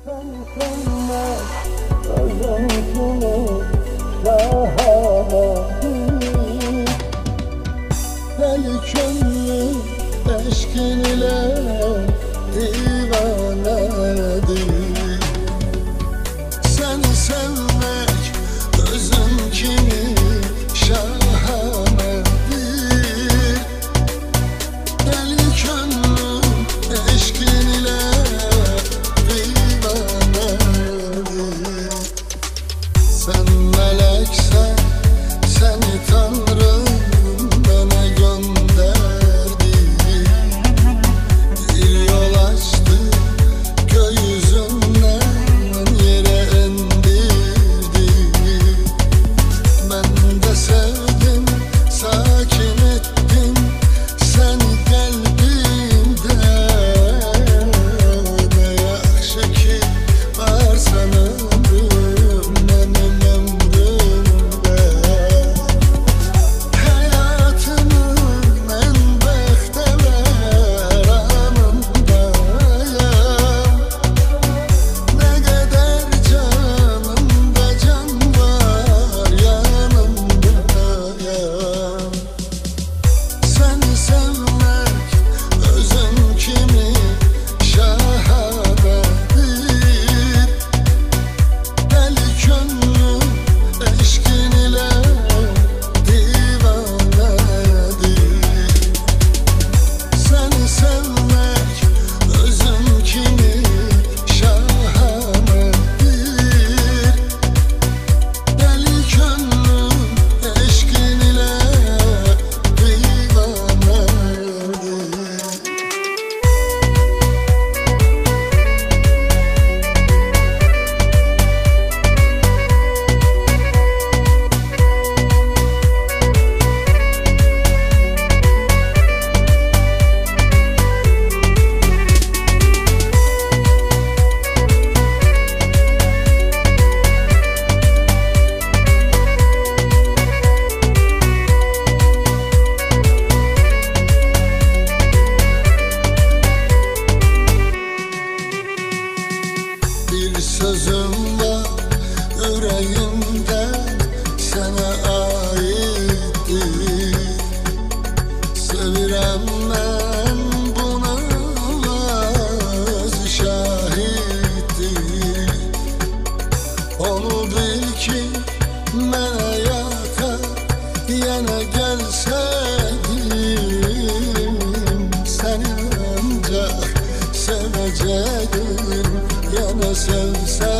Deli gönlüm eşkin ile divanedir. Seni sevmek özüm kimi şahanedir. Deli gönlüm eşkin ile divanedir. Sen meleksen seni Tanrım bana gönderdi. Bir yol açtı gökyüzünden yere indirdi. Ben de sevdim, sakin ettim seni kalbimde. Ne yaxşı ki varsan ömrüm benim ömrümde. Hayatımın en bekteler anındayım. Ne kadar canımda can var yanımdayım. Seni sevmek özüm kimi şahanedir. Deli gönlüm eşkin ile divanedir. Seni sevmek özüm kimi şahanedir. Deli gönlüm eşkin ile divanedir. Bir sözüm var yüreğimde sana aittir. Sevirem ben buna öz şahittir. Onu bil ki mənə yakar yana gelseydim. Seni ancak sevecektim yana sevseydim.